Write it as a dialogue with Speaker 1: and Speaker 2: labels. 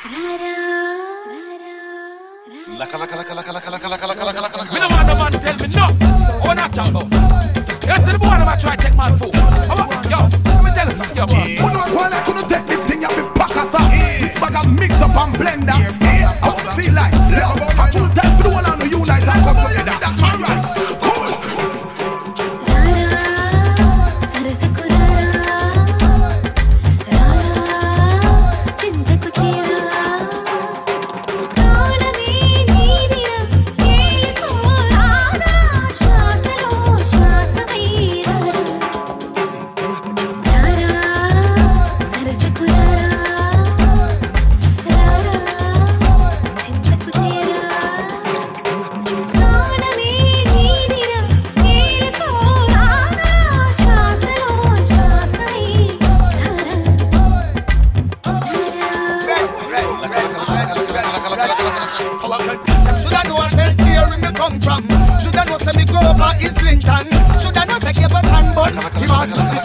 Speaker 1: Me no want no man tell me no. Oh, not Django. You see the boy that try to take my food. Yo, let me tell you something, yo, bro.
Speaker 2: Who know what I couldn't take this thing up in Pakasa? If I got mix up and blender, I would feel like love. I full time for the one on the unite and come together. Alright, cool.
Speaker 3: Shoulda know say me grow up is Lincoln. Shoulda know say Cable and Bun.